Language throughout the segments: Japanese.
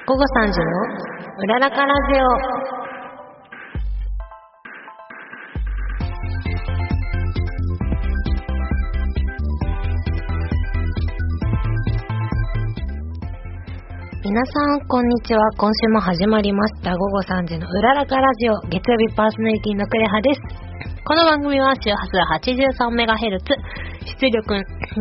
午後3時のうららかラジオ。皆さんこんにちは。今週も始まりました午後3時のうららかラジオ。月曜日パーソナリティのクレハです。この番組は周波数 83MHz、出力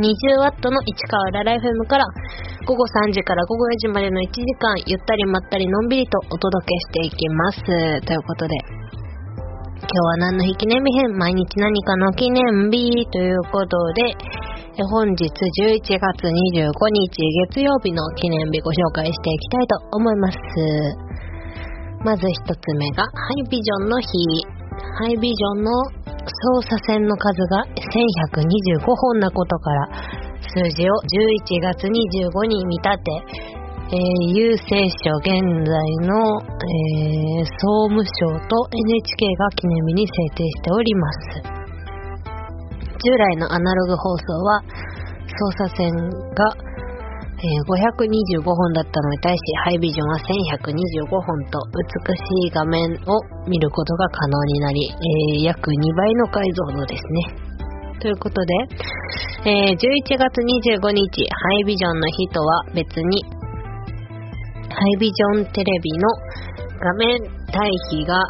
20W の市川うらら FM から午後3時から午後4時までの1時間、ゆったりまったりのんびりとお届けしていきます。ということで、今日は何の日記念日編、毎日何かの記念日ということで、本日11月25日月曜日の記念日ご紹介していきたいと思います。まず一つ目がハイビジョンの日。ハイビジョンの操作線の数が1125本なことから、数字を11月25に見立て、郵政省現在の、総務省と NHK が記念日に制定しております。従来のアナログ放送は操作線が、525本だったのに対し、ハイビジョンは1125本と美しい画面を見ることが可能になり、約2倍の解像度ですね。ということで、11月25日ハイビジョンの日とは別に、ハイビジョンテレビの画面対比が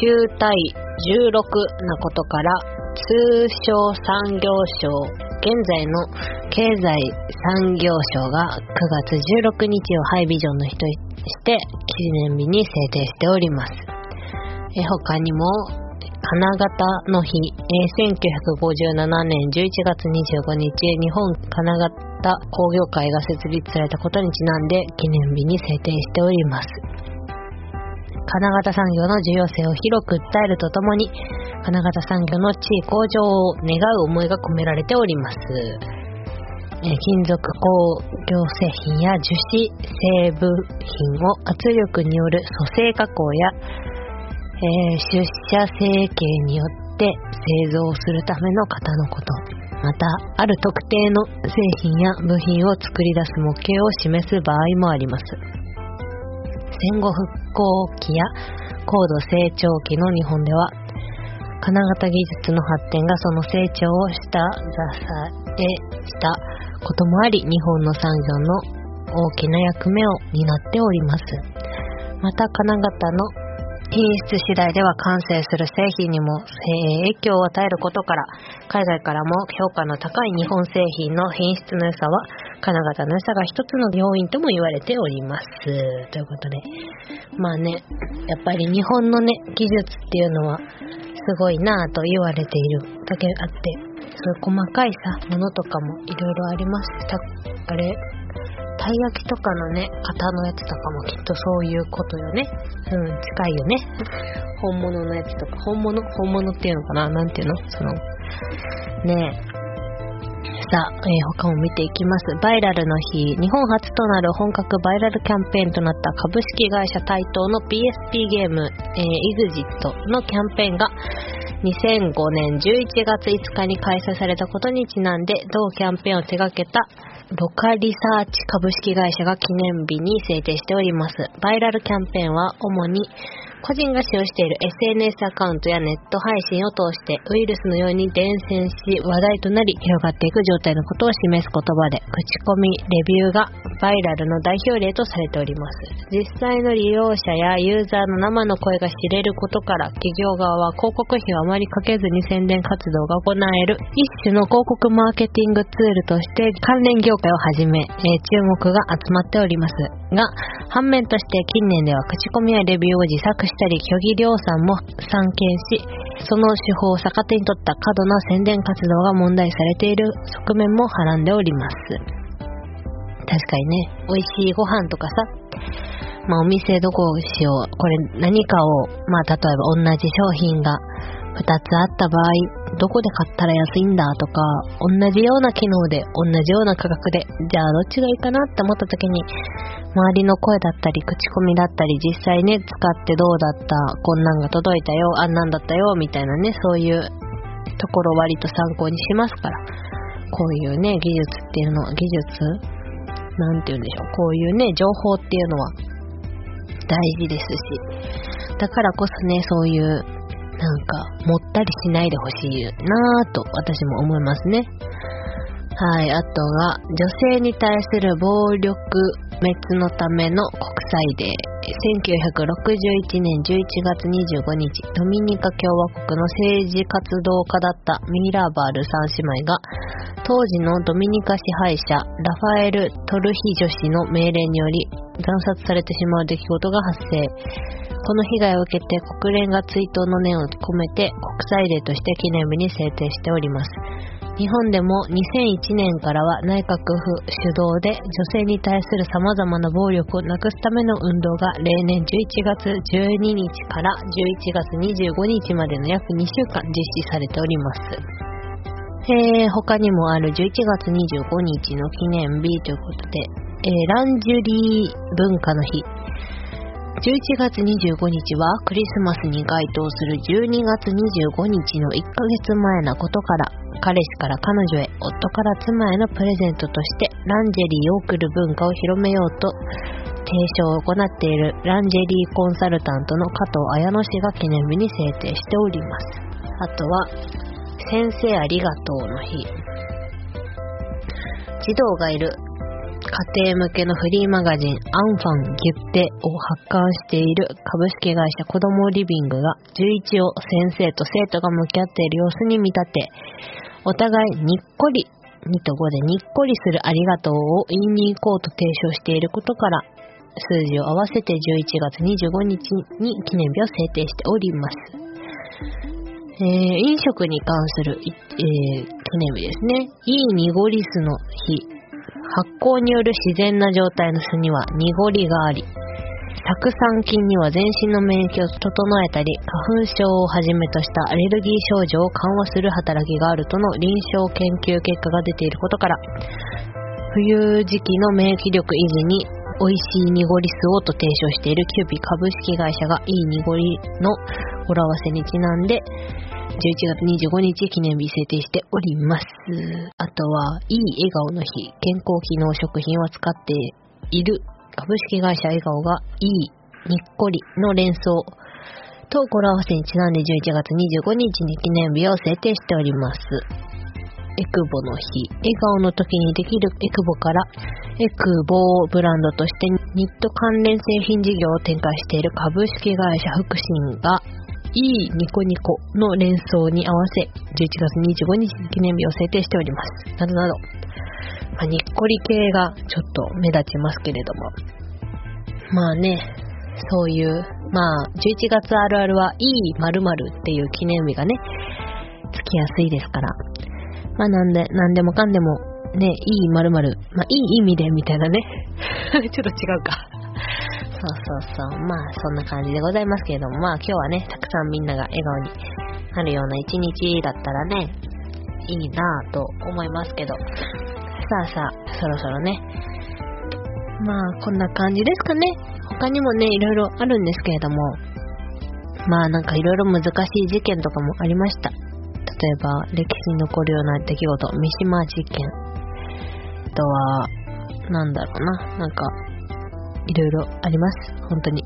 9対16なことから、通商産業省、現在の経済産業省が9月16日をハイビジョンの日として記念日に制定しております。他にも金型の日、1957年11月25日日本金型工業会が設立されたことにちなんで記念日に制定しております。金型産業の重要性を広く訴えるとともに、金型産業の地位向上を願う思いが込められております。金属工業製品や樹脂製部品を圧力による組成加工や、出社成形によって製造するための型のこと。また、ある特定の製品や部品を作り出す模型を示す場合もあります。戦後復興期や高度成長期の日本では、金型技術の発展がその成長を支えしたこともあり、日本の産業の大きな役目を担っております。また、金型の品質次第では完成する製品にも影響を与えることから、海外からも評価の高い日本製品の品質の良さは、金型の良さが一つの要因とも言われております。ということで、まあね、やっぱり日本のね、技術っていうのはすごいなぁと言われているだけあって、そういう細かいさ、ものとかもいろいろあります。あれ、たい焼きとかのね、型のやつとかもきっとそういうことよね。近いよね。本物のやつとか、本物っていうのかな、なんていうの、ねえ。さあ、他も見ていきます。バイラルの日、日本初となる本格バイラルキャンペーンとなった株式会社台東の PSP ゲーム、EXIT のキャンペーンが2005年11月5日に開催されたことにちなんで、同キャンペーンを手掛けたロカリサーチ株式会社が記念日に制定しております。バイラルキャンペーンは主に個人が使用している SNS アカウントやネット配信を通してウイルスのように伝染し話題となり広がっていく状態のことを示す言葉で、口コミ、レビューがバイラルの代表例とされております。実際の利用者やユーザーの生の声が知れることから、企業側は広告費をあまりかけずに宣伝活動が行える一種の広告マーケティングツールとして関連業界をはじめ、注目が集まっておりますが、反面として近年では口コミやレビューを自作したり虚偽量産も散見し、その手法を逆手に取った過度な宣伝活動が問題されている側面もはらんでおります。確かにね、美味しいご飯とかさ、お店どこをしよう、これ何かを、例えば同じ商品が2つあった場合、どこで買ったら安いんだとか、同じような機能で同じような価格で、じゃあどっちがいいかなって思った時に、周りの声だったり口コミだったり、実際ね使ってどうだった、こんなんが届いたよ、あんなんだったよみたいなね、そういうところを割と参考にしますから、こういうね技術っていうのは、技術なんて言うんでしょう、こういうね情報っていうのは大事ですし、だからこそね、そういうなんかもったりしないでほしいなぁと私も思いますね。はい、あとは女性に対する暴力滅のための国際デー。1961年11月25日、ドミニカ共和国の政治活動家だったミラバル三姉妹が当時のドミニカ支配者ラファエル・トルヒジョ氏の命令により惨殺されてしまう出来事が発生。この被害を受けて国連が追悼の念を込めて国際デーとして記念日に制定しております。日本でも2001年からは内閣府主導で女性に対する様々な暴力をなくすための運動が例年11月12日から11月25日までの約2週間実施されております。他にもある11月25日の記念日ということで、ランジュリー文化の日。11月25日はクリスマスに該当する12月25日の1ヶ月前なことから、彼氏から彼女へ、夫から妻へのプレゼントとしてランジェリーを贈る文化を広めようと提唱を行っているランジェリーコンサルタントの加藤綾乃氏が記念日に制定しております。あとは先生ありがとうの日。児童がいる家庭向けのフリーマガジンアンファンギュッテを発刊している株式会社子どもリビングが11を先生と生徒が向き合っている様子に見立て、お互いにっこり2と5でにっこりするありがとうを言いに行こうと提唱していることから、数字を合わせて11月25日に記念日を制定しております。飲食に関する、記念日ですね。いい濁り酢の日。発酵による自然な状態の酢には濁りがあり、酢酸菌には全身の免疫を整えたり、花粉症をはじめとしたアレルギー症状を緩和する働きがあるとの臨床研究結果が出ていることから、冬時期の免疫力維持に美味しい濁り酢をと提唱しているキューピ株式会社がいい濁りの語呂合わせにちなんで11月25日記念日制定しております。あとは、いい笑顔の日。健康機能食品を扱っている株式会社笑顔がいいにっこりの連想と語呂合わせにちなんで11月25日に記念日を制定しております。エクボの日。笑顔の時にできるエクボからエクボをブランドとしてニット関連製品事業を展開している株式会社福信がいいニコニコの連想に合わせ11月25日に記念日を制定しております。などなど、にっこり系がちょっと目立ちますけれども、まあね、そういう11月あるあるはいい〇〇っていう記念日がねつきやすいですから、なんでもかんでもね、いい〇〇、いい意味でみたいなねちょっと違うかそうそんな感じでございますけれども、今日はね、たくさんみんなが笑顔になるような一日だったらね、いいなぁと思いますけど、さあそろそろね、こんな感じですかね。他にもね、いろいろあるんですけれども、なんかいろいろ難しい事件とかもありました。例えば歴史に残るような出来事、三島事件、あとはなんかいろいろあります。本当に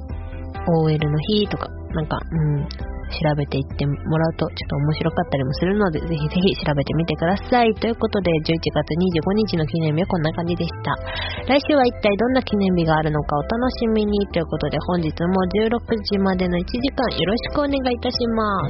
OL の日とか調べていってもらうとちょっと面白かったりもするので、ぜひぜひ調べてみてください。ということで11月25日の記念日はこんな感じでした。来週は一体どんな記念日があるのかお楽しみにということで、本日も16時までの1時間よろしくお願いいたします。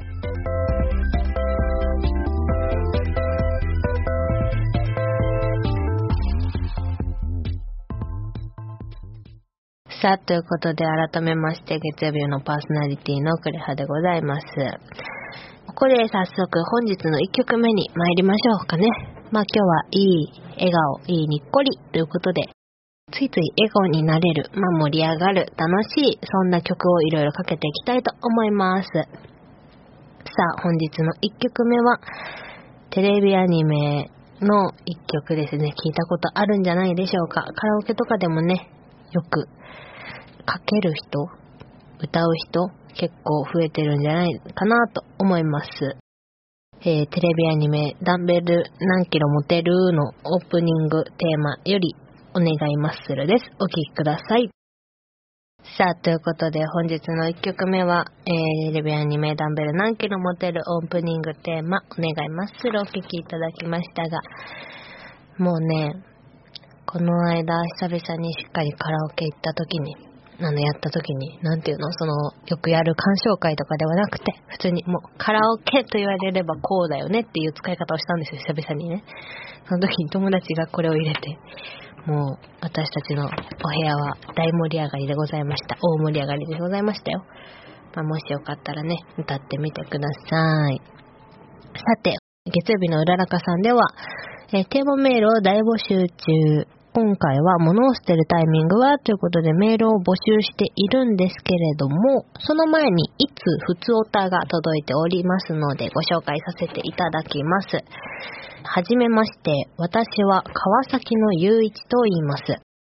ということで改めまして月曜日のパーソナリティのクレハでございます。ここで早速本日の1曲目に参りましょうかね。今日はいい笑顔、いいにっこりということで、ついつい笑顔になれる、盛り上がる、楽しい、そんな曲をいろいろかけていきたいと思います。本日の1曲目はテレビアニメの1曲ですね。聞いたことあるんじゃないでしょうか。カラオケとかでもね、よくかける人、歌う人結構増えてるんじゃないかなと思います。テレビアニメダンベル何キロ持てるのオープニングテーマよりお願いマッスルです。お聴きください。 さあ、ということで本日の1曲目は、レビアンに名ダンベル何キロ持てるオープニングテーマ、お願いマッスルお聴きいただきましたが、もうね、この間久々にしっかりカラオケ行った時に、やった時に、なんていうの、よくやる鑑賞会とかではなくて、普通にもうカラオケと言われればこうだよねっていう使い方をしたんですよ、久々にね。その時に友達がこれを入れて、もう私たちのお部屋は大盛り上がりでございました。大盛り上がりでございましたよ。もしよかったらね、歌ってみてください。さて、月曜日のうららかさんでは、テーマメールを大募集中。今回は物を捨てるタイミングはということでメールを募集しているんですけれども、その前にいつふつおたが届いておりますのでご紹介させていただきます。はじめまして、私は川崎のゆういちと言います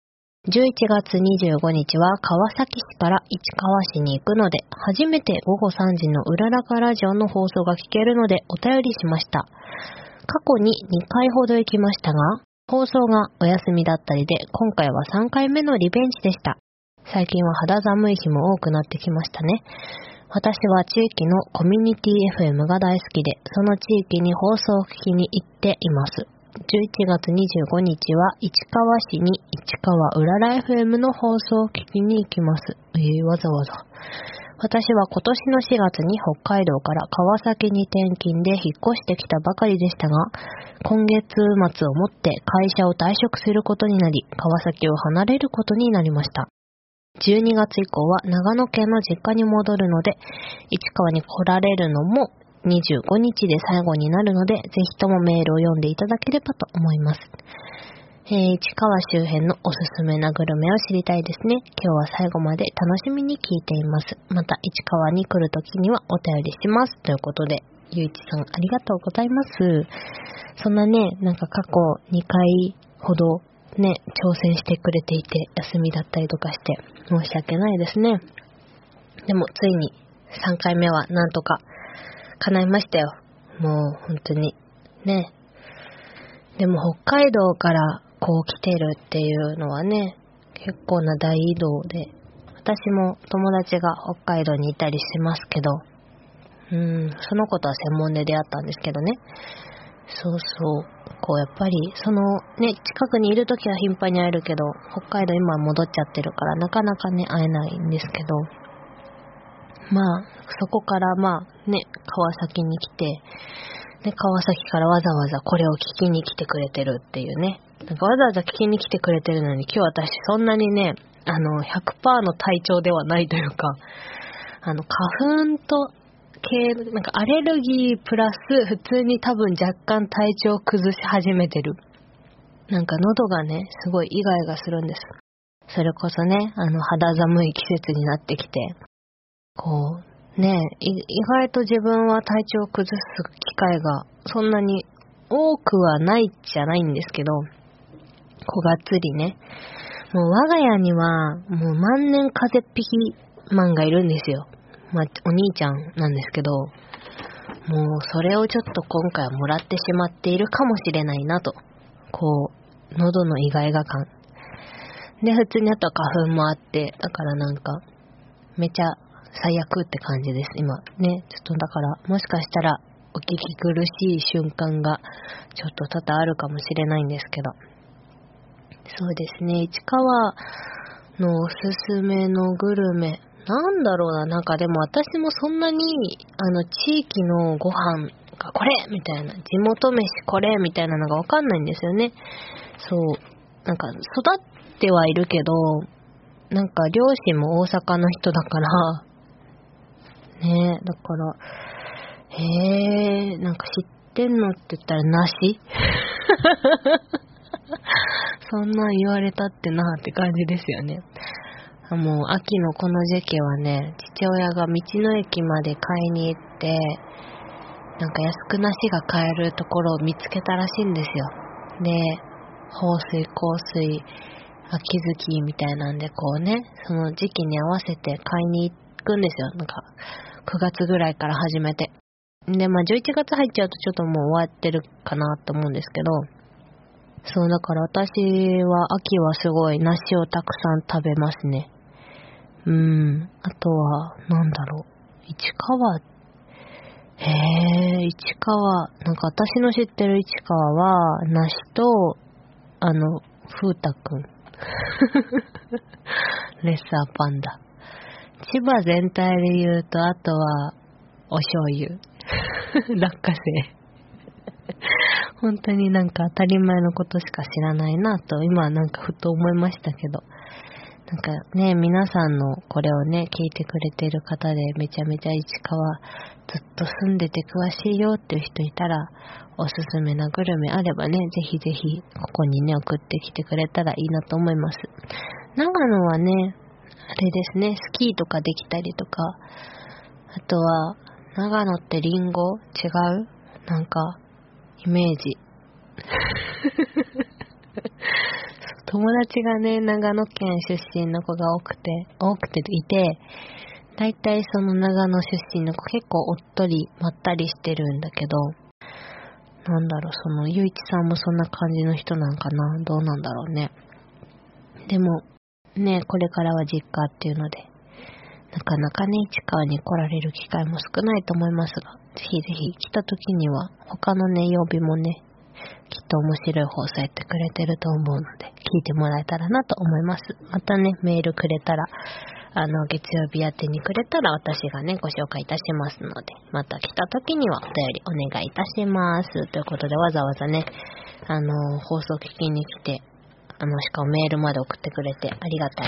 。11月25日は川崎市から市川市に行くので、初めて午後3時のうららかラジオの放送が聞けるのでお便りしました。過去に2回ほど行きましたが、放送がお休みだったりで、今回は3回目のリベンジでした。最近は肌寒い日も多くなってきましたね。私は地域のコミュニティ FM が大好きで、その地域に放送を聞きに行っています。11月25日は市川市に市川うらら FM の放送を聞きに行きます。わざわざ。私は今年の4月に北海道から川崎に転勤で引っ越してきたばかりでしたが、今月末をもって会社を退職することになり、川崎を離れることになりました。12月以降は長野県の実家に戻るので、市川に来られるのも25日で最後になるので、ぜひともメールを読んでいただければと思います。市川周辺のおすすめなグルメを知りたいですね。今日は最後まで楽しみに聞いています。また市川に来るときにはお便りします。ということで、ゆういちさんありがとうございます。そんなね、過去2回ほどね、挑戦してくれていて、休みだったりとかして申し訳ないですね。でもついに3回目はなんとか叶いましたよ。もう本当にね。でも北海道からこう来てるっていうのはね、結構な大移動で、私も友達が北海道にいたりしますけど、その子とは専門で出会ったんですけどね。そうそう、こうやっぱりそのね、近くにいるときは頻繁に会えるけど、北海道今は戻っちゃってるからなかなかね会えないんですけど、そこから川崎に来て、で川崎からわざわざこれを聞きに来てくれてるっていうね、わざわざ聞きに来てくれてるのに、今日私そんなにね100% の体調ではないというか、花粉と系アレルギープラス普通に多分若干体調を崩し始めてる。喉がねすごいイガイガするんです。それこそね肌寒い季節になってきて、こうね、意外と自分は体調を崩す機会がそんなに多くはないじゃないんですけど、こうがっつりね、もう我が家にはもう万年風邪っ引きマンがいるんですよ。お兄ちゃんなんですけど、もうそれをちょっと今回はもらってしまっているかもしれないなと、こう喉のイガイガ感で、普通にあとは花粉もあって、だからめちゃ最悪って感じです今ね。ちょっとだからもしかしたらお聞き苦しい瞬間がちょっと多々あるかもしれないんですけど、そうですね、市川のおすすめのグルメなんだろうな、でも私もそんなに地域のご飯がこれみたいな、地元飯これみたいなのがわかんないんですよね。そう、育ってはいるけど、両親も大阪の人だからね、だから知ってんのって言ったらなしそんなん言われたってなって感じですよね。もう秋のこの時期はね、父親が道の駅まで買いに行って、安くなしが買えるところを見つけたらしいんですよ。で、豊水、香水、秋月みたいなんでこうね、その時期に合わせて買いに行くんですよ。9月ぐらいから始めて。で、11月入っちゃうとちょっともう終わってるかなと思うんですけど、そうだから私は秋はすごい梨をたくさん食べますね。 あとは、なんだろう。市川、市川、なんか私の知ってる市川は、梨と、風太くん。レッサーパンダ。千葉全体で言うと、あとは、お醤油。落花生。本当になんか当たり前のことしか知らないなと、今なんかふと思いましたけど。なんかね、皆さんのこれをね、聞いてくれてる方でめちゃめちゃ市川ずっと住んでて詳しいよっていう人いたら、おすすめなグルメあればね、ぜひぜひここにね、送ってきてくれたらいいなと思います。長野はね、あれですね、スキーとかできたりとか、あとは、長野ってリンゴ違う？なんか、イメージ。友達がね、長野県出身の子が多くていて、だいたいその長野出身の子結構おっとり、まったりしてるんだけど、なんだろう、その、ゆういちさんもそんな感じの人なんかな？どうなんだろうね。でも、ね、これからは実家っていうので、なかなかね、市川に来られる機会も少ないと思いますが、ぜひぜひ来た時には、他のね、曜日もね、きっと面白い放送やってくれてると思うので、聞いてもらえたらなと思います。またね、メールくれたら、月曜日宛てにくれたら私がね、ご紹介いたしますので、また来た時にはお便りお願いいたします。ということで、わざわざね、放送聞きに来て、しかもメールまで送ってくれてありがと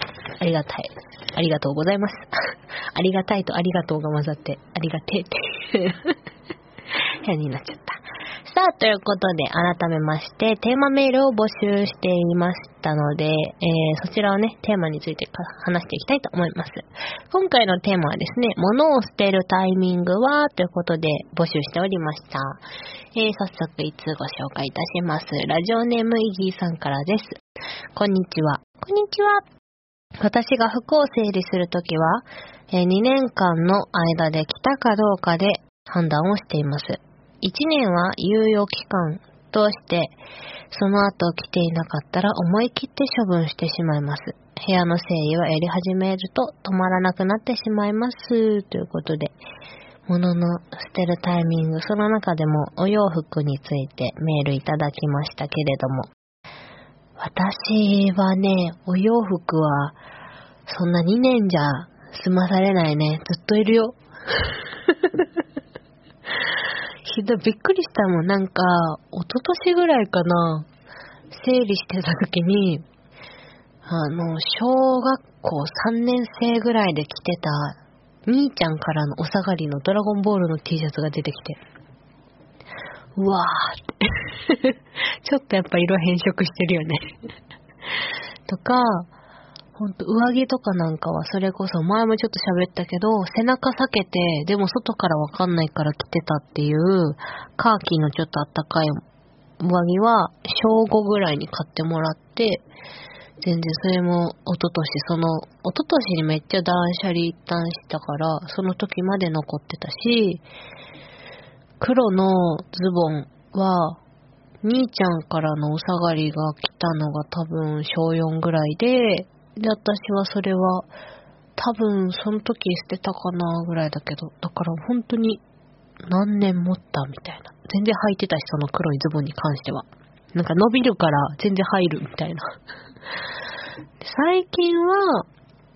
うございます。ありがたいとありがとうが混ざって、ありがてえって変になっちゃった。さあ、ということで、改めまして、テーマメールを募集していましたので、そちらをね、テーマについて話していきたいと思います。今回のテーマはですね、物を捨てるタイミングはということで募集しておりました。早速一通ご紹介いたします。ラジオネームイギーさんからです。こんにちは。こんにちは。私が服を整理するときは、2年間の間で着たかどうかで判断をしています。1年は猶予期間として、その後着ていなかったら思い切って処分してしまいます。部屋の整理はやり始めると止まらなくなってしまいます。ということで、物の捨てるタイミング、その中でもお洋服についてメールいただきましたけれども、私はね、お洋服はそんな2年じゃ済まされないね。ずっといるよ。ひどい、びっくりしたもん。なんか、一昨年ぐらいかな、整理してた時に、小学校3年生ぐらいで着てた、兄ちゃんからのお下がりのドラゴンボールの T シャツが出てきて、うわーって。ちょっとやっぱ色変色してるよね。とか、ほんと上着とかなんかはそれこそ前もちょっと喋ったけど、背中避けてでも外からわかんないから着てたっていうカーキのちょっとあったかい上着は小5ぐらいに買ってもらって、全然それも一昨年にめっちゃ断捨離一旦したからその時まで残ってたし、黒のズボンは兄ちゃんからのお下がりが来たのが多分小4ぐらいで、私はそれは多分その時捨てたかなぐらいだけど、だから本当に何年持ったみたいな。全然履いてたし、その黒いズボンに関しては。なんか伸びるから全然入るみたいな。最近は、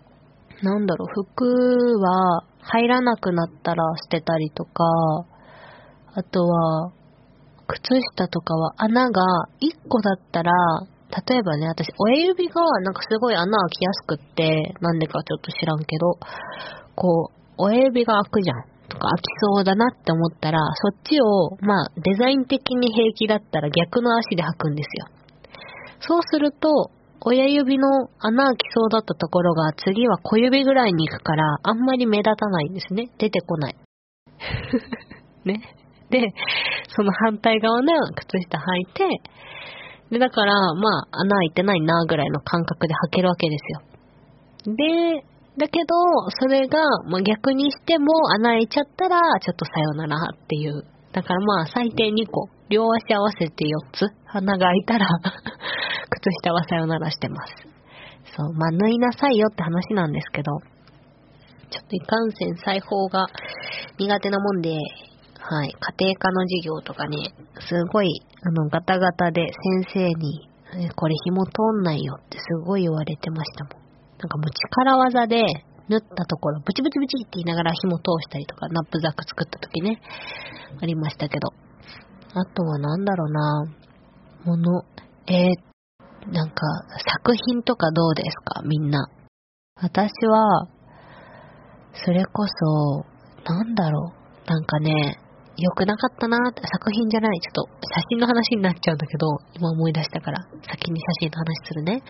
服は入らなくなったら捨てたりとか、あとは、靴下とかは穴が1個だったら、例えばね、私、親指がなんかすごい穴開きやすくって、なんでかちょっと知らんけど、こう、親指が開くじゃんとか開きそうだなって思ったら、そっちを、デザイン的に平気だったら逆の足で履くんですよ。そうすると、親指の穴開きそうだったところが次は小指ぐらいに行くから、あんまり目立たないんですね。出てこない。ね。で、その反対側の靴下履いて、で、だから、穴開いてないなぐらいの感覚で履けるわけですよ。で、だけど、それが、逆にしても穴開いちゃったら、ちょっとさよならっていう。だから最低2個。両足合わせて4つ。穴が開いたら、靴下はさよならしてます。 そう、まあ縫いなさいよって話なんですけど、ちょっといかんせん裁縫が苦手なもんで、はい、家庭科の授業とかね、すごい、ガタガタで先生に、これ紐通んないよってすごい言われてましたもん。なんかもう力技で縫ったところ、ブチブチブチって言いながら紐通したりとか、ナップザック作った時ね、ありましたけど。あとはなんだろうな、なんか作品とかどうですか、みんな。私は、それこそ、なんだろう、なんかね、良くなかったなーって、作品じゃない、ちょっと写真の話になっちゃうんだけど、今思い出したから、先に写真の話するね。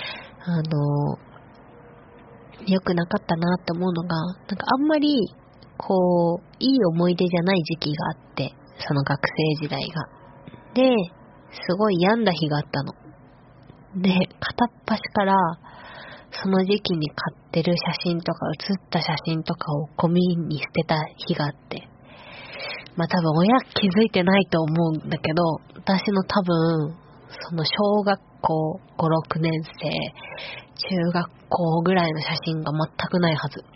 良くなかったなって思うのが、なんかあんまり、こう、いい思い出じゃない時期があって、その学生時代が。で、すごい病んだ日があったの。で、片っ端から、その時期に買ってる写真とか、写った写真とかをゴミに捨てた日があって、まあ多分親気づいてないと思うんだけど、私の多分、その小学校5、6年生、中学校ぐらいの写真が全くないはず。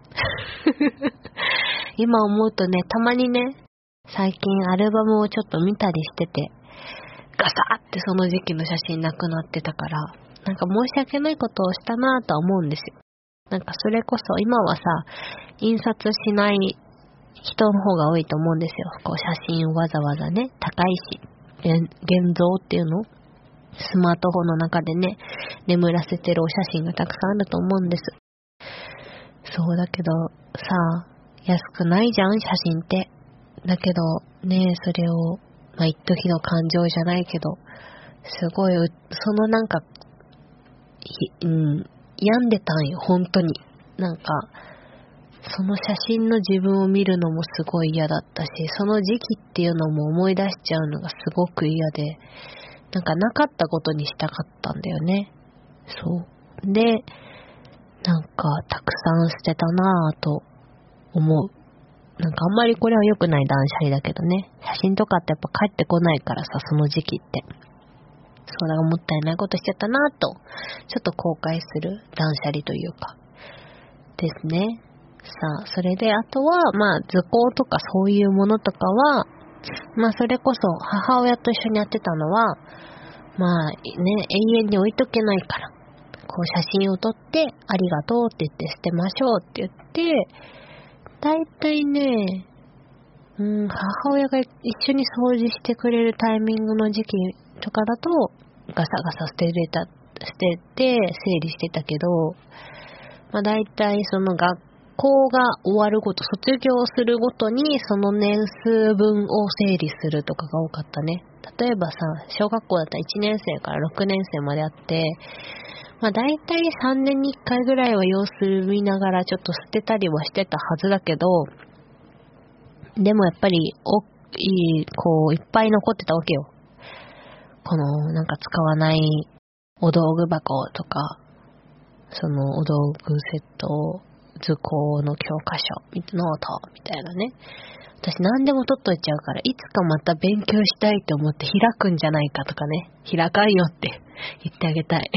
今思うとね、たまにね、最近アルバムをちょっと見たりしてて、ガサーってその時期の写真なくなってたから、なんか申し訳ないことをしたなぁとは思うんですよ。なんかそれこそ今はさ、印刷しない人の方が多いと思うんですよ。こう写真をわざわざね、高いし、現像っていうのスマートフォンの中でね、眠らせてるお写真がたくさんあると思うんです。そうだけど、さ、安くないじゃん、写真って。だけど、ね、それを、まあ、一時の感情じゃないけど、すごい、そのなんか、病んでたんよ、本当に。なんか、その写真の自分を見るのもすごい嫌だったし、その時期っていうのも思い出しちゃうのがすごく嫌で、なんかなかったことにしたかったんだよね。そう。で、なんかたくさん捨てたなぁと思う。なんかあんまりこれは良くない断捨離だけどね。写真とかってやっぱ帰ってこないからさ、その時期って。そうだがもったいないことしちゃったなぁと、ちょっと後悔する断捨離というか。ですね。さあ、それであとは、まあ図工とかそういうものとかは、まあそれこそ母親と一緒にやってたのは、まあね、永遠に置いとけないから、こう写真を撮って、ありがとうって言って捨てましょうって言って、だいたいね、母親が一緒に掃除してくれるタイミングの時期とかだと、ガサガサ捨てて整理してたけど、まあだいたいその学校が終わるごと、卒業するごとにその年数分を整理するとかが多かったね。例えばさ、小学校だったら1年生から6年生まであって、まあ大体3年に1回ぐらいは様子見ながらちょっと捨てたりはしてたはずだけど、でもやっぱりこういっぱい残ってたわけよ。このなんか使わないお道具箱とか、そのお道具セット、図工の教科書、ノートみたいなね。私何でも取っといちゃうから、いつかまた勉強したいと思って開くんじゃないかとかね。開かんよって言ってあげたい。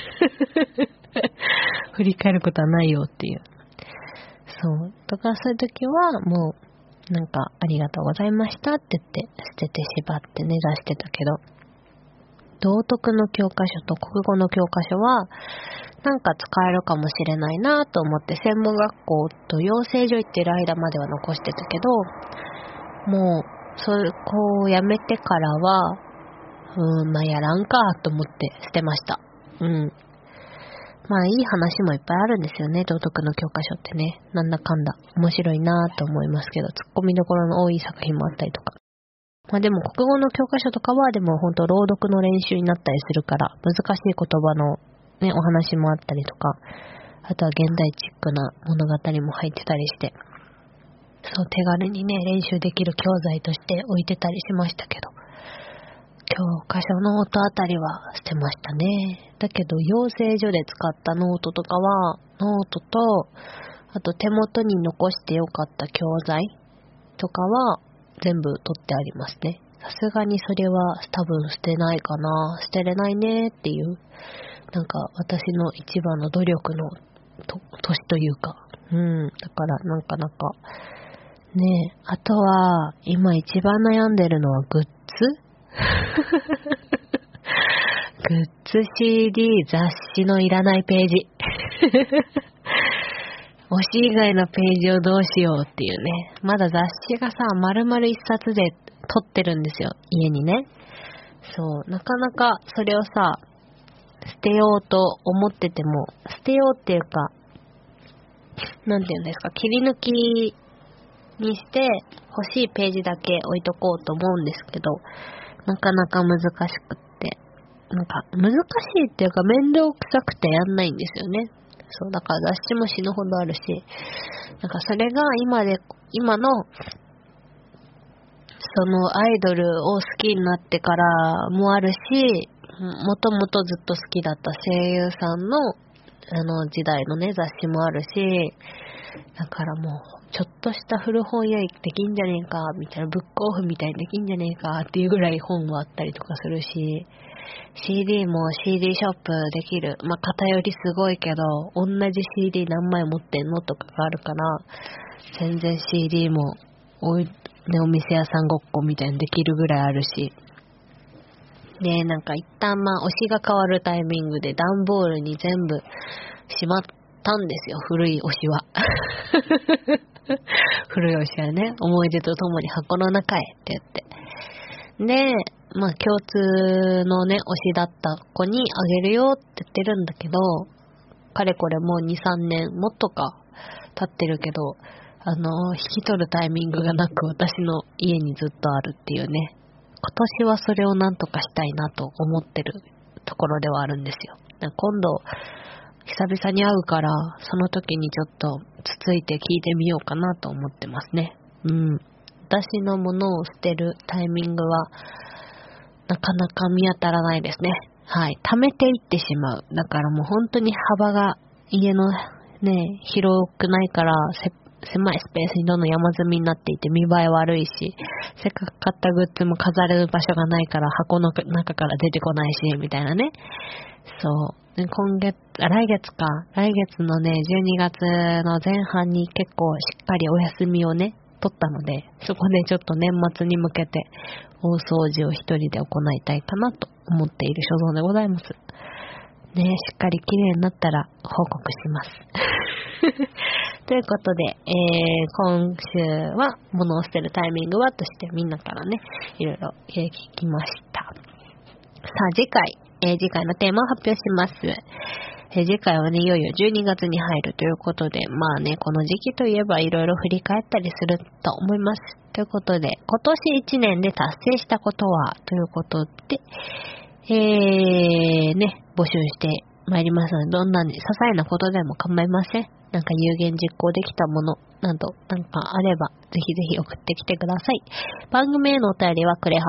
振り返ることはないよっていう。そう。とかそういう時はもうなんかありがとうございましたって言って捨てて縛ってね出してたけど、道徳の教科書と国語の教科書はなんか使えるかもしれないなと思って専門学校と養成所行ってる間までは残してたけど、もうこうやめてからはまあやらんかと思って捨てました。まあいい話もいっぱいあるんですよね、道徳の教科書ってね。なんだかんだ面白いなと思いますけど、ツッコミどころの多い作品もあったりとか。まあでも国語の教科書とかはでも本当朗読の練習になったりするから、難しい言葉のね、お話もあったりとか、あとは現代チックな物語も入ってたりして、そう手軽にね、練習できる教材として置いてたりしましたけど、教科書ノートあたりは捨てましたね。だけど養成所で使ったノートとかは、ノートと、あと手元に残してよかった教材とかは全部取ってありますね。さすがにそれは多分捨てないかな。捨てれないねっていうなんか私の一番の努力の年というか、だからなかなかね。あとは今一番悩んでるのはグッズグッズ CD 雑誌のいらないページ推し以外のページをどうしようっていうね。まだ雑誌がさ丸々一冊で撮ってるんですよ、家にね。そう、なかなかそれをさ捨てようと思ってても、捨てようっていうか、なんていうんですか、切り抜きにして欲しいページだけ置いとこうと思うんですけど、なかなか難しくって、なんか難しいっていうか面倒くさくてやんないんですよね。そう、だから雑誌も死ぬほどあるし、なんかそれが今のそのアイドルを好きになってからもあるし、もともとずっと好きだった声優さんの時代のね雑誌もあるし、だからもうちょっとした古本屋行ってきんじゃねえかみたいな、ブックオフみたいにできんじゃねえかっていうぐらい本もあったりとかするし、CD も CD ショップできる、まあ偏りすごいけど同じ CD 何枚持ってんのとかがあるから、全然 CD もお店屋さんごっこみたいにできるぐらいあるし、で、なんか一旦推しが変わるタイミングで段ボールに全部しまったんですよ、古い推しは。古い推しはね、思い出とともに箱の中へって言って。で、まあ共通のね、推しだった子にあげるよって言ってるんだけど、かれこれもう2、3年もっとか経ってるけど、引き取るタイミングがなく私の家にずっとあるっていうね。今年はそれをなんとかしたいなと思ってるところではあるんですよ。今度久々に会うから、その時にちょっとつついて聞いてみようかなと思ってますね。私のものを捨てるタイミングはなかなか見当たらないですね。はい。溜めていってしまう。だからもう本当に幅が家のね、広くないから狭いスペースにどんどん山積みになっていて見栄え悪いし、せっかく買ったグッズも飾れる場所がないから箱の中から出てこないし、みたいなね。そう。で来月のね、12月の前半に結構しっかりお休みをね、取ったので、そこでちょっと年末に向けて大掃除を一人で行いたいかなと思っている所存でございます。ね、しっかり綺麗になったら報告します。ということで、今週は物を捨てるタイミングはとしてみんなからね、いろいろ聞きました。さあ次回のテーマを発表します。次回はね、いよいよ12月に入るということで、まあね、この時期といえばいろいろ振り返ったりすると思います。ということで、今年1年で達成したことはということで、募集してまいりますので、どんなに些細なことでも構いません。なんか有言実行できたものなどなんかあればぜひぜひ送ってきてください。番組へのお便りはクレハ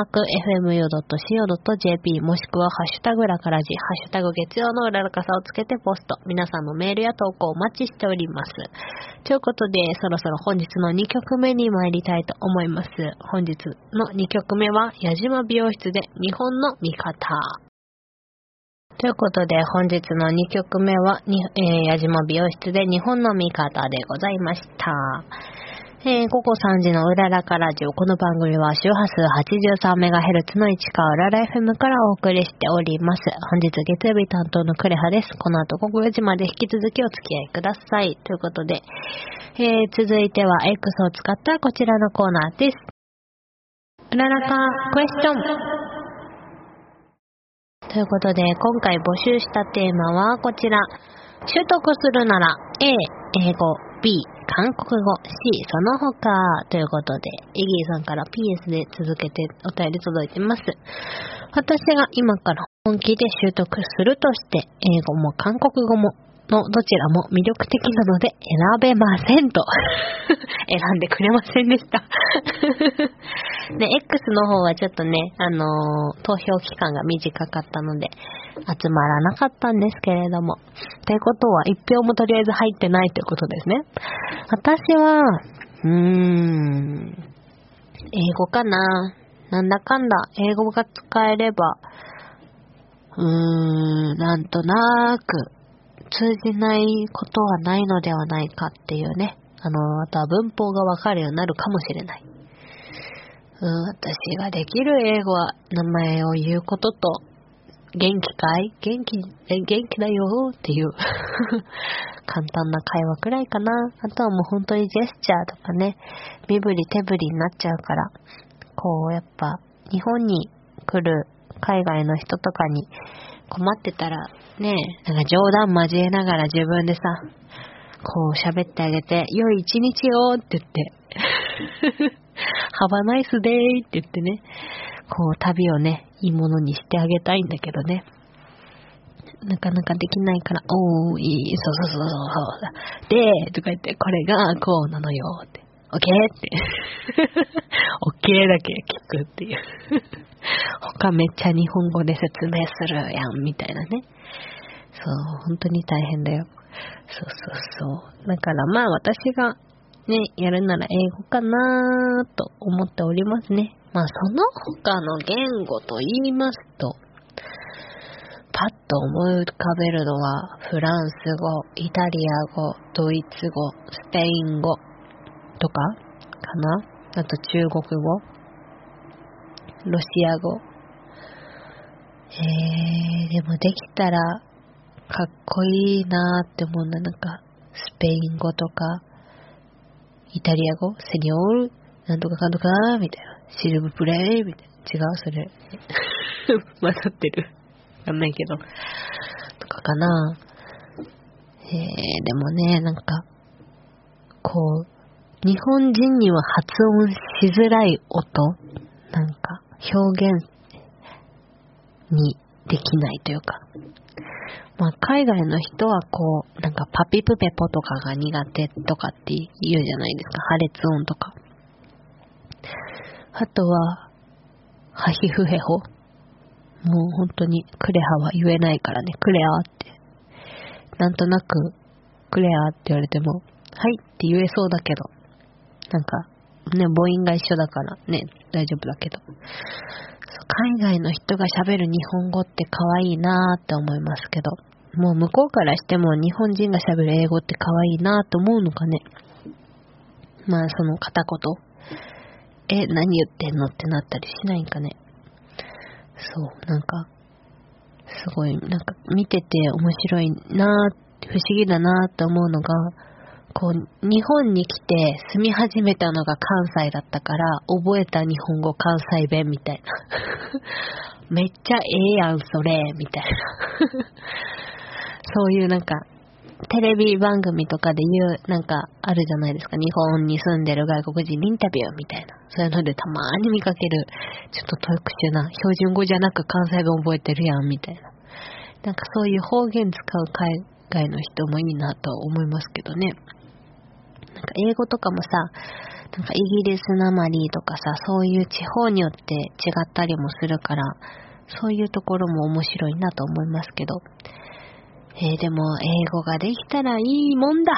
@fmu.co.jp もしくはハッシュタグらからじハッシュタグ月曜のうららかさをつけてポスト。皆さんのメールや投稿をお待ちしております。ということでそろそろ本日の2曲目に参りたいと思います。本日の2曲目は矢島美容室で日本の味方。ということで本日の2曲目は矢島美容室で日本の味方でございました。午後3時のうららかラジオ。この番組は周波数 83MHz の市川うらら FM からお送りしております。本日月曜日担当のクレハです。この後午後4時まで引き続きお付き合いください。ということで、続いては X を使ったこちらのコーナーです。うららかクエスチョン。ということで、今回募集したテーマはこちら。習得するなら A、英語、B、韓国語、C、その他ということで、イギーさんから PS で続けてお便り届いてます。私が今から本気で習得するとして、英語も韓国語ものどちらも魅力的なので選べませんと選んでくれませんでしたで X の方はちょっとね投票期間が短かったので集まらなかったんですけれども、ということは1票もとりあえず入ってないということですね。私は英語かな。なんだかんだ英語が使えればなんとなく通じないことはないのではないかっていうね。あとは文法がわかるようになるかもしれない。私ができる英語は名前を言うことと、元気かい？元気だよっていう簡単な会話くらいかな。あとはもう本当にジェスチャーとかね、身振り手振りになっちゃうから、やっぱ日本に来る海外の人とかに困ってたらね、なんか冗談交えながら自分でさ、喋ってあげて、良い一日よって言ってハバナイスデーって言ってね、旅をね、いいものにしてあげたいんだけどね。なかなかできないから、そうで、とか言って、これがこうなのよって。オッケーって。オッケーだけ聞くっていう。他めっちゃ日本語で説明するやん、みたいなね。本当に大変だよ。だからまあ私がね、やるなら英語かなと思っておりますね。まあその他の言語と言いますと、パッと思い浮かべるのはフランス語、イタリア語、ドイツ語、スペイン語とかかな。あと中国語、ロシア語。でもできたらかっこいいなって思うな。なんかスペイン語とかイタリア語、セニョールなんとかかんとかみたいな、シルブプレイみたいな。違うそれ混ざってる、わかんないけどとかかな。でもね、なんか日本人には発音しづらい音、なんか表現にできないというか、まあ海外の人はなんかパピプペポとかが苦手とかって言うじゃないですか、破裂音とか。あとはハヒフヘホ、もう本当にクレハは言えないからね、クレアってなんとなくクレアって言われてもはいって言えそうだけど、なんかね、母音が一緒だからね、大丈夫だけど、海外の人が喋る日本語って可愛いなーって思いますけど、もう向こうからしても日本人が喋る英語って可愛いなーって思うのかね。まあその片言、何言ってんのってなったりしないんかね。なんかすごいなんか見てて面白いなー、不思議だなーって思うのが、日本に来て住み始めたのが関西だったから覚えた日本語関西弁みたいなめっちゃやんそれみたいなそういうなんかテレビ番組とかで言うなんかあるじゃないですか、日本に住んでる外国人にインタビューみたいな、そういうのでたまに見かけるちょっと特殊な標準語じゃなく関西弁覚えてるやんみたいな、なんかそういう方言使う海外の人もいいなと思いますけどね。なんか英語とかもさ、なんかイギリスなまりとかさ、そういう地方によって違ったりもするから、そういうところも面白いなと思いますけど、でも英語ができたらいいもんだ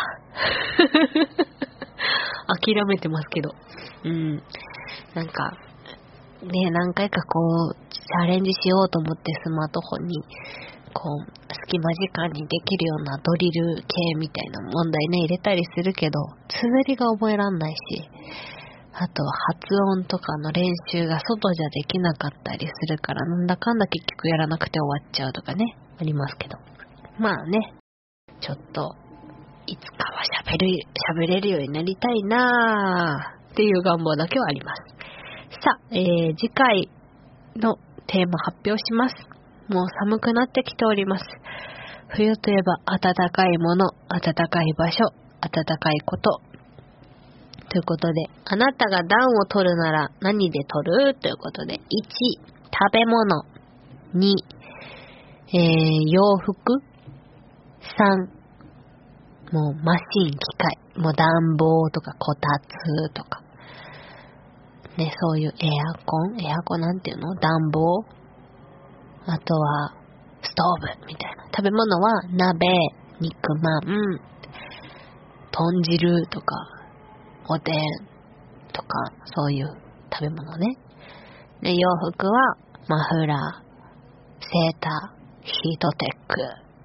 諦めてますけど、なんかね、何回かチャレンジしようと思ってスマートフォンに隙間時間にできるようなドリル系みたいな問題ね入れたりするけど、綴りが覚えらんないし、あと発音とかの練習が外じゃできなかったりするから、なんだかんだ結局やらなくて終わっちゃうとかね、ありますけど、まあね、ちょっといつかは喋れるようになりたいなーっていう願望だけはあります。さあ、次回のテーマ発表します。もう寒くなってきております。冬といえば暖かいもの、暖かい場所、暖かいことということで、あなたが暖を取るなら何で取るということで、1、食べ物、2、洋服、3、もうマシン、機械、もう暖房とかこたつとかね、そういうエアコンなんていうの、暖房、あとはストーブみたいな。食べ物は鍋、肉まん、豚汁とかおでんとか、そういう食べ物ね。で、洋服はマフラー、セータヒートテック、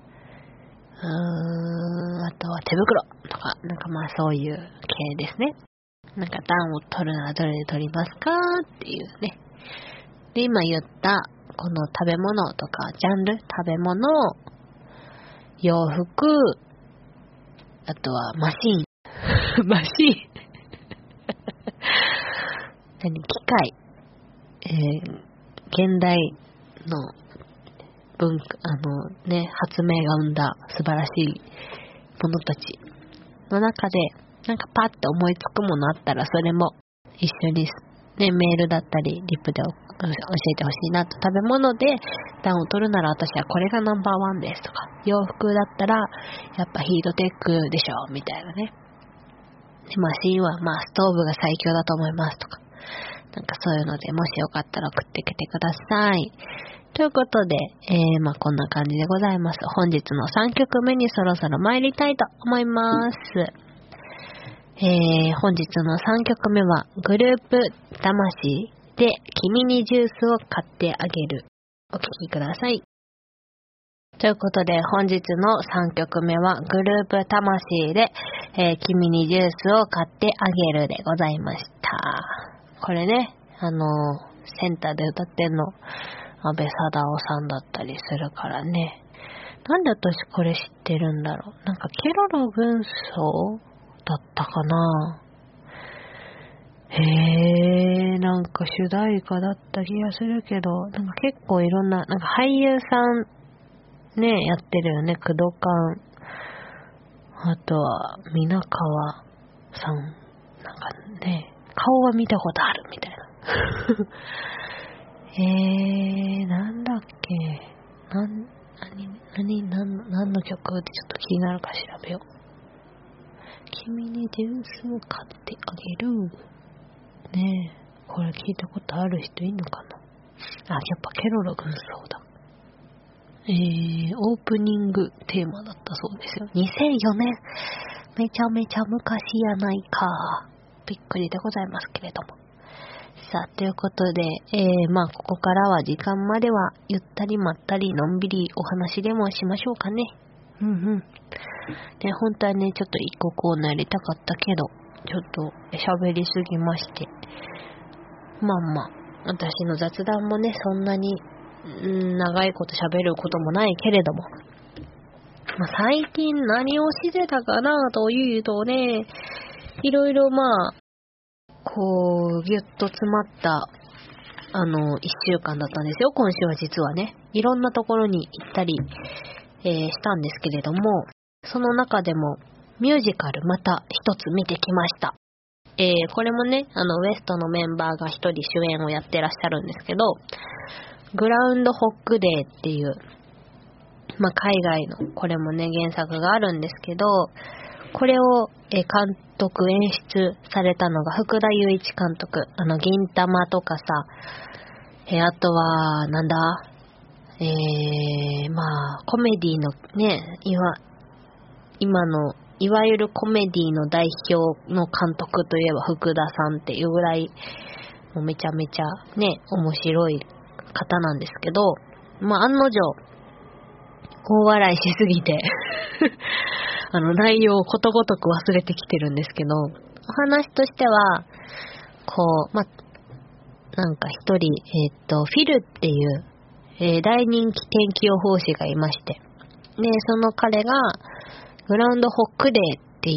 あとは手袋とか、なんかまあそういう系ですね。なんか暖を取るならどれで取りますかっていうね。で、今言ったこの食べ物とかジャンル、食べ物、洋服、あとはマシーンマシーン機械、現代の文化、発明が生んだ素晴らしいものたちの中で、なんかパッと思いつくものあったら、それも一緒にね、メールだったり、リプで教えてほしいなと。食べ物で暖を取るなら私はこれがナンバーワンですとか、洋服だったらやっぱヒートテックでしょみたいなね。で、マシンはまあストーブが最強だと思いますとか、なんかそういうのでもしよかったら送ってきてください。ということで、まあこんな感じでございます。本日の3曲目にそろそろ参りたいと思います。本日の3曲目はグループ魂で君にジュースを買ってあげる。お聴きください。ということで本日の3曲目はグループ魂で、君にジュースを買ってあげるでございました。これね、センターで歌ってんの安倍貞夫さんだったりするからね。なんで私これ知ってるんだろう。なんかケロロ軍曹だったかな。なんか主題歌だった気がするけど、なんか結構いろんな、なんか俳優さんね、やってるよね。工藤館。あとは、皆川さん。なんかね、顔は見たことあるみたいな。なんだっけ。何の曲ってちょっと気になるから調べよう。君にジュースを買ってあげる。ねえ、これ聞いたことある人いんのかな。あ、やっぱケロロ軍曹だ。オープニングテーマだったそうですよ。2004年。めちゃめちゃ昔やないか。びっくりでございますけれども。さあ、ということで、まあ、ここからは時間まではゆったりまったりのんびりお話でもしましょうかね。で、本当はね、ちょっと一個コーナーやりたかったけど、ちょっと喋りすぎまして。まあまあ、私の雑談もね、そんなに、長いこと喋ることもないけれども。まあ、最近何をしてたかなというとね、いろいろまあ、こう、ぎゅっと詰まった、一週間だったんですよ、今週は実はね。いろんなところに行ったり、したんですけれども、その中でも、ミュージカルまた一つ見てきました。これもね、ウエストのメンバーが一人主演をやってらっしゃるんですけど、グラウンドホックデーっていう、まあ、海外の、これもね、原作があるんですけど、これを、監督演出されたのが福田雄一監督。銀玉とかさ、あとは、なんだ、まあ、コメディのね、今の、いわゆるコメディの代表の監督といえば福田さんっていうぐらい、もうめちゃめちゃね、面白い方なんですけど、まあ、案の定、大笑いしすぎて、内容をことごとく忘れてきてるんですけど、お話としては、こう、ま、なんか一人、フィルっていう、大人気天気予報士がいまして、で、その彼が、グラウンドホックデーっていう、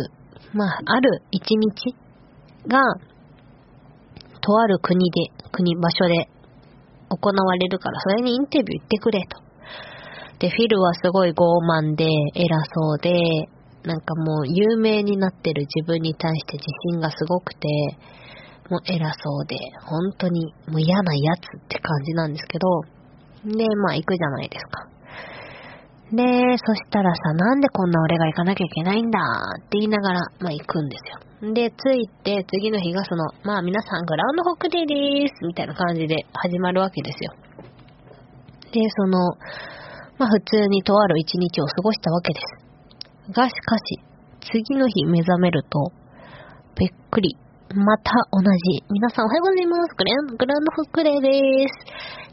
まあ、ある一日が、とある場所で行われるから、それにインタビュー行ってくれと。で、フィルはすごい傲慢で偉そうで、なんかもう有名になってる自分に対して自信がすごくて、もう偉そうで、本当にもう嫌なやつって感じなんですけど、で、まあ行くじゃないですか。で、そしたらさ、なんでこんな俺が行かなきゃいけないんだって言いながら、まあ行くんですよ。で、着いて次の日がまあ皆さんグラウンドホックデーでーすみたいな感じで始まるわけですよ。で、まあ普通にとある一日を過ごしたわけです。がしかし、次の日目覚めると、びっくり。また同じ。皆さんおはようございます。グラウンドホックデーでーす。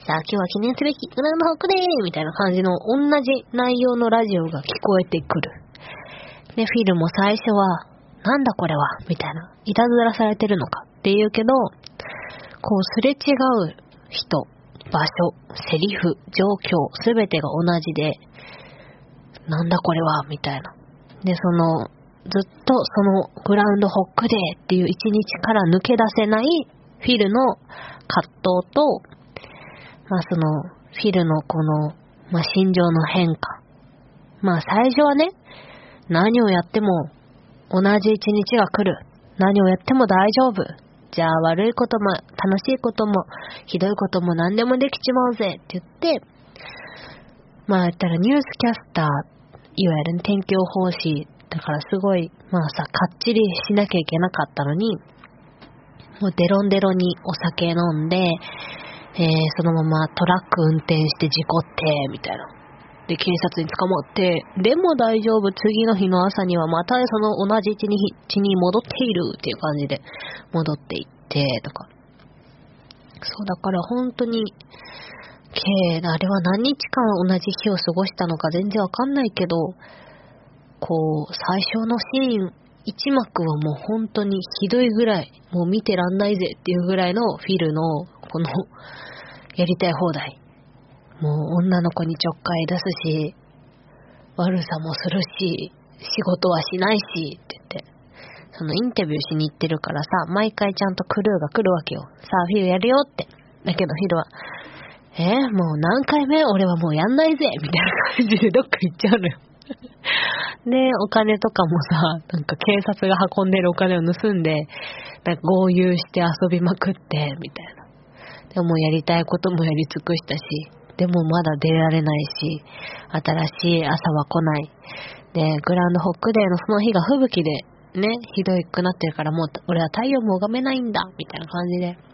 さあ今日は記念すべきグランドホックでーみたいな感じの同じ内容のラジオが聞こえてくる。で、フィルも最初は、なんだこれはみたいな。いたずらされてるのかって言うけど、こうすれ違う人、場所、セリフ、状況、すべてが同じで、なんだこれはみたいな。で、ずっとそのグラウンドホックデーっていう一日から抜け出せないフィルの葛藤と、フィルのこの、心情の変化。最初はね、何をやっても同じ一日が来る。何をやっても大丈夫。じゃあ悪いことも楽しいこともひどいことも何でもできちまうぜって言って、言ったらニュースキャスター、いわゆる天気予報士だからすごい、かっちりしなきゃいけなかったのに、もうデロンデロにお酒飲んで、そのままトラック運転して事故って、みたいな。で、警察に捕まって、でも大丈夫、次の日の朝にはまたその同じ一日に戻っているっていう感じで戻っていって、とか。そうだから本当に、あれは何日間同じ日を過ごしたのか全然わかんないけど、最初のシーン、一幕はもう本当にひどいぐらい、もう見てらんないぜっていうぐらいのフィルの、この、やりたい放題。もう女の子にちょっかい出すし、悪さもするし、仕事はしないし、って言って。そのインタビューしに行ってるからさ、毎回ちゃんとクルーが来るわけよ。さあ、フィルやるよって。だけどフィルは、もう何回目俺はもうやんないぜみたいな感じでどっか行っちゃうのよ。で、お金とかもさ、なんか警察が運んでるお金を盗んで、なんか豪遊して遊びまくって、みたいな。でもやりたいこともやり尽くしたし、でもまだ出られないし、新しい朝は来ない。で、グランドホックデーのその日が吹雪で、ね、ひどくなってるからもう俺は太陽も拝めないんだ、みたいな感じで。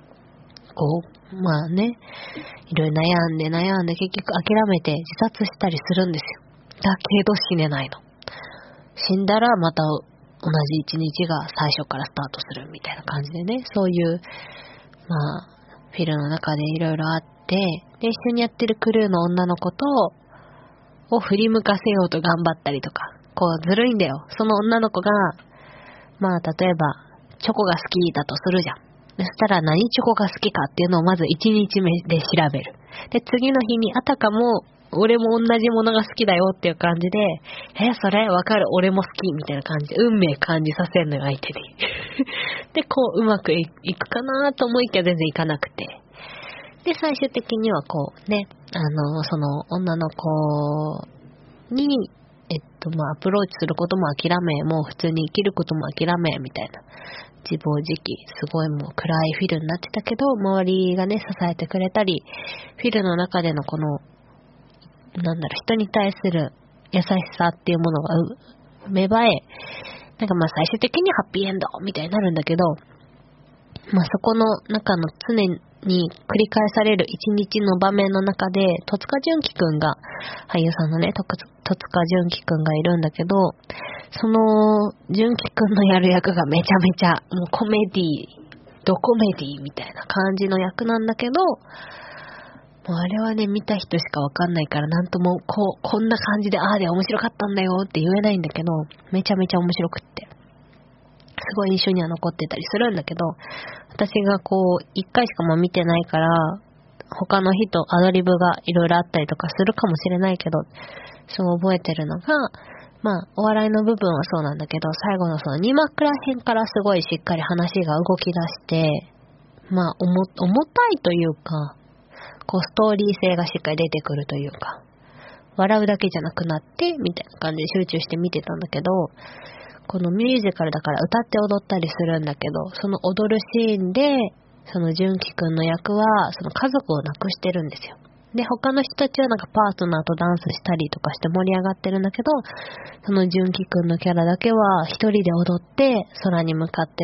いろいろ悩んで結局諦めて自殺したりするんですよ。だけど死ねないの。死んだらまた同じ一日が最初からスタートするみたいな感じでね、そういう、フィルの中でいろいろあって、で、一緒にやってるクルーの女の子を振り向かせようと頑張ったりとか、ずるいんだよ。その女の子が、例えば、チョコが好きだとするじゃん。そしたら何チョコが好きかっていうのをまず1日目で調べる。で、次の日にあたかも、俺も同じものが好きだよっていう感じで、それわかる、俺も好きみたいな感じで、運命感じさせるのよ、相手に。で、うまくいくかなと思いきや全然いかなくて。で、最終的にはその女の子に、アプローチすることも諦め、もう普通に生きることも諦め、みたいな。自暴自棄、すごいもう暗いフィルになってたけど、周りがね、支えてくれたり、フィルの中での人に対する優しさっていうものが芽生え、最終的にハッピーエンドみたいになるんだけど、そこの中の常に繰り返される一日の場面の中で、戸塚純喜くんが、俳優さんのね、戸塚純喜くんがいるんだけど、その純喜くんのやる役がめちゃめちゃ、もうコメディ、ドコメディみたいな感じの役なんだけど、もうあれはね、見た人しかわかんないから、なんともこんな感じで、ああで面白かったんだよって言えないんだけど、めちゃめちゃ面白くって。すごい印象には残ってたりするんだけど、私が一回しかも見てないから、他の人アドリブがいろいろあったりとかするかもしれないけど、そう覚えてるのが、お笑いの部分はそうなんだけど、最後のその2幕ら辺からすごいしっかり話が動き出して、重たいというか、ストーリー性がしっかり出てくるというか、笑うだけじゃなくなって、みたいな感じで集中して見てたんだけど、このミュージカルだから歌って踊ったりするんだけど、その踊るシーンで、その純喜くんの役は、その家族を亡くしてるんですよ。で、他の人たちはパートナーとダンスしたりとかして盛り上がってるんだけど、その純喜くんのキャラだけは一人で踊って、空に向かって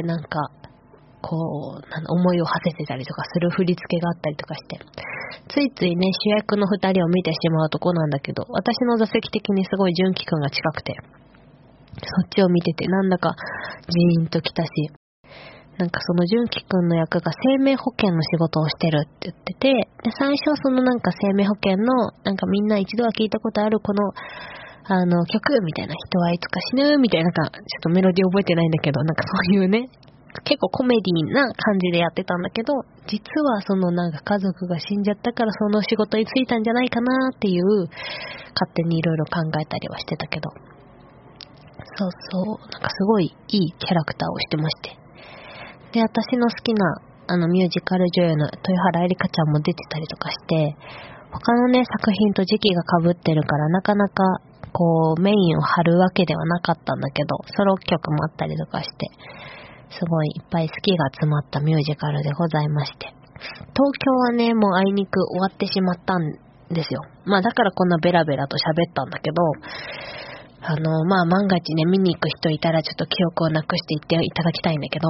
思いを馳せてたりとかする振り付けがあったりとかして、ついついね、主役の二人を見てしまうとこなんだけど、私の座席的にすごい純喜くんが近くて、そっちを見ててなんだかジーンときたし、 なんかその純喜くんの役が生命保険の仕事をしてるって言ってて、で、最初そのなんか生命保険の、なんかみんな一度は聞いたことあるこの、曲みたいな、人はいつか死ぬみたいな、なんかちょっとメロディー覚えてないんだけど、なんかそういうね、結構コメディな感じでやってたんだけど、実はそのなんか家族が死んじゃったからその仕事に就いたんじゃないかなっていう、勝手にいろいろ考えたりはしてたけど、そうそう、なんかすごいいいキャラクターをしてまして。で、私の好きなミュージカル女優の豊原江里香ちゃんも出てたりとかして、他のね、作品と時期が被ってるからなかなかこうメインを張るわけではなかったんだけど、ソロ曲もあったりとかして、すごいいっぱい好きが詰まったミュージカルでございまして。東京はね、もうあいにく終わってしまったんですよ。まあだからこんなベラベラと喋ったんだけど、まあ万が一ね、見に行く人いたらちょっと記憶をなくしていっていただきたいんだけど、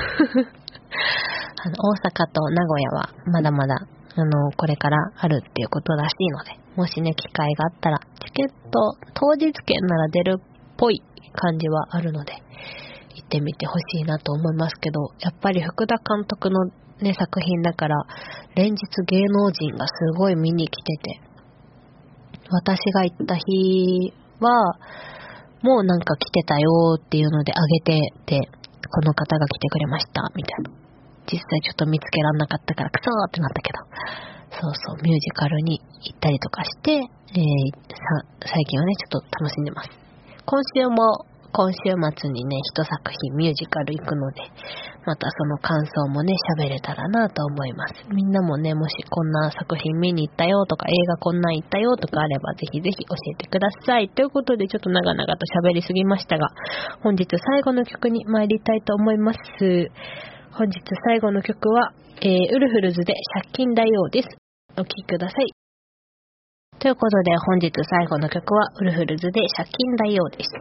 大阪と名古屋はまだまだ、これからあるっていうことらしいので、もしね、機会があったら、チケット、当日券なら出るっぽい感じはあるので、行ってみてほしいなと思いますけど、やっぱり福田監督のね、作品だから、連日芸能人がすごい見に来てて、私が行った日は、もうなんか来てたよっていうのであげてて、この方が来てくれました、みたいな。実際ちょっと見つけらんなかったからクソーってなったけど、そうそう、ミュージカルに行ったりとかして、最近はね、ちょっと楽しんでます。今週末にね、一作品ミュージカル行くので、またその感想もね、喋れたらなと思います。みんなもね、もしこんな作品見に行ったよとか、映画こんなん行ったよとかあれば、ぜひぜひ教えてください。ということで、ちょっと長々と喋りすぎましたが、本日最後の曲に参りたいと思います。本日最後の曲は、ウルフルズで借金大王です。お聴きください。ということで、本日最後の曲は、ウルフルズで借金大王でした。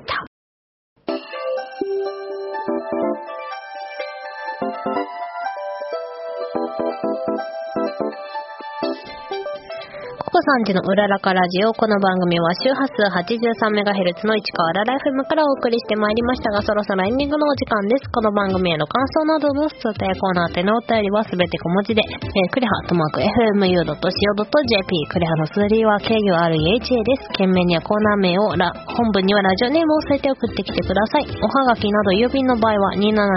ココさんちのうららかラジオ。この番組は周波数 83MHz の市川らら FM からお送りしてまいりましたが、そろそろエンディングのお時間です。この番組への感想などの通定コーナーでのお便りはすべて小文字で、クレハ@fmu.co.jp、 クレハの数字は KUREHA です。件名にはコーナー名を、本文にはラジオネームを添えて送ってきてください。おはがきなど郵便の場合は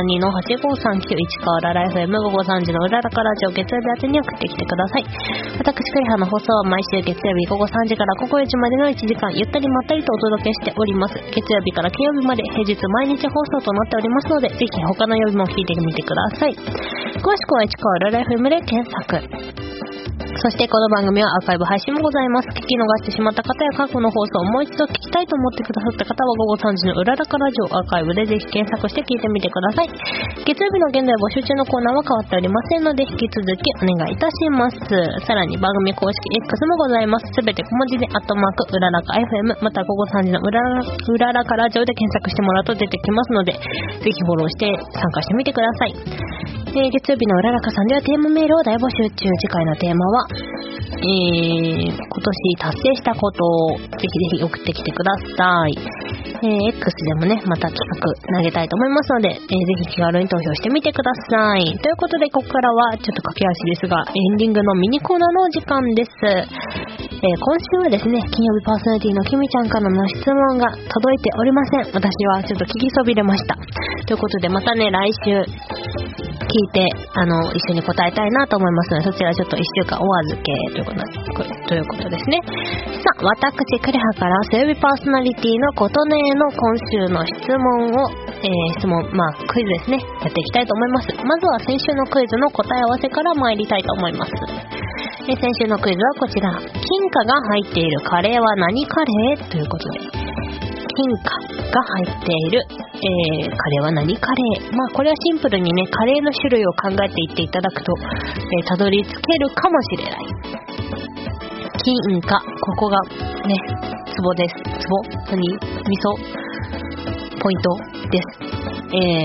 272-8539 市川らら FM 午後3時のうららかラジオ月曜日宛てに送ってきてください。私クレハの放送は毎週月曜日午後3時から午後4時までの1時間ゆったりまったりとお届けしております。月曜日から金曜日まで平日毎日放送となっておりますので、ぜひ他の曜日も聞いてみてください。詳しくは市川らら FM で検索。そしてこの番組はアーカイブ配信もございます。聞き逃してしまった方や過去の放送をもう一度聞きたいと思ってくださった方は午後3時のうららかラジオアーカイブでぜひ検索して聞いてみてください。月曜日の現在募集中のコーナーは変わっておりませんので、引き続きお願いいたします。さらに番組公式 X もございます。すべて小文字でうららか FM、 また午後3時のうららかラジオで検索してもらうと出てきますので、ぜひフォローして参加してみてください。月曜日のうららかさんではテーマメールを大募集中。次回のテーマは今年達成したことをぜひぜひ送ってきてください。X でもね、また企画投げたいと思いますので、ぜひ気軽に投票してみてください。ということで、ここからはちょっと駆け足ですが、エンディングのミニコーナーのお時間です。今週はですね、金曜日パーソナリティのきみちゃんからの質問が届いておりません。私はちょっと聞きそびれました。ということで、またね、来週聞いて一緒に答えたいなと思いますので、そちらちょっと1週間お預けということですね。さあ、私クレハから水曜日パーソナリティのことねへの今週の質問を、クイズですね、やっていきたいと思います。まずは先週のクイズの答え合わせから参りたいと思います。先週のクイズはこちら、金貨が入っているカレーは何カレーということで、金貨が入っている、カレーは何カレー。これはシンプルにね、カレーの種類を考えていっていただくと、たどり着けるかもしれない。金貨、ここがね、ツボです。ツボ？味噌ポイントです。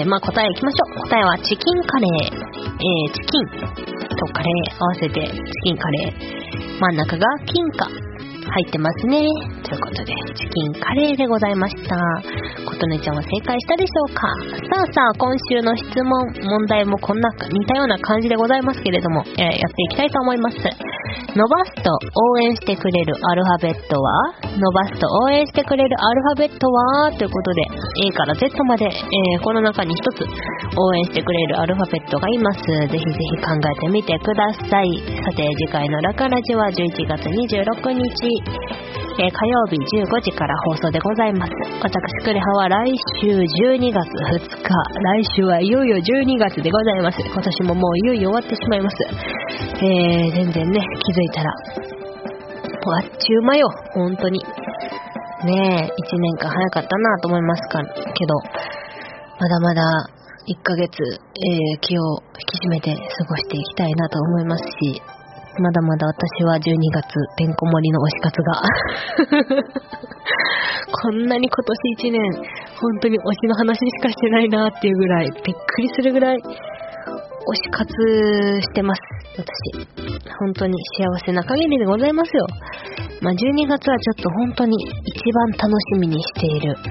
答えいきましょう。答えはチキンカレー。チキンとカレー合わせてチキンカレー。真ん中が金貨。 入ってますね。ということで、チキンカレーでございました。琴音ちゃんは正解したでしょうか。さあ、今週の質問題もこんな似たような感じでございますけれども、やっていきたいと思います。伸ばすと応援してくれるアルファベットは、伸ばすと応援してくれるアルファベットはということで、 A から Z まで、この中に一つ応援してくれるアルファベットがいます。ぜひぜひ考えてみてください。さて、次回のラカラジは11月26日、火曜日15時から放送でございます。私クレハは来週12月2日、来週はいよいよ12月でございます。今年ももういよいよ終わってしまいます。全然ね、気づいたらあっちゅう間よ、本当にね。1年間早かったなと思いますけど、まだまだ1ヶ月、気を引き締めて過ごしていきたいなと思いますし、まだまだ私は12月てんこ盛りの推し活がこんなに今年1年本当に推しの話しかしてないなっていうぐらい、びっくりするぐらい推し活してます。私本当に幸せな限りでございますよ。12月はちょっと本当に一番楽しみにしている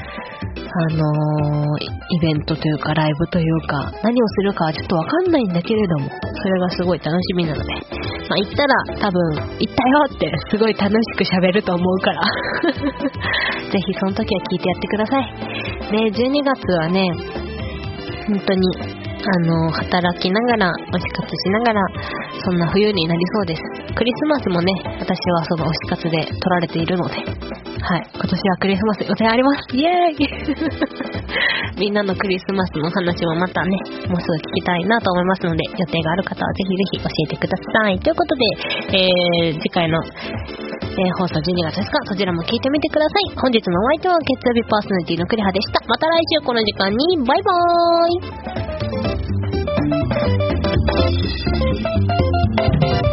イベントというかライブというか、何をするかはちょっとわかんないんだけれども、それがすごい楽しみなので、行ったら多分行ったよってすごい楽しく喋ると思うからぜひその時は聞いてやってくださいね。12月はね、本当に働きながら推し活しながら、そんな冬になりそうです。クリスマスもね、私はその推し活で撮られているので、はい、今年はクリスマス予定あります。イエーイみんなのクリスマスの話もまたね、もうすぐ聞きたいなと思いますので、予定がある方はぜひぜひ教えてください。ということで、次回の、放送12月ですが、そちらも聞いてみてください。本日のお相手は月曜日パーソナリティのクレハでした。また来週この時間にバイバーイ。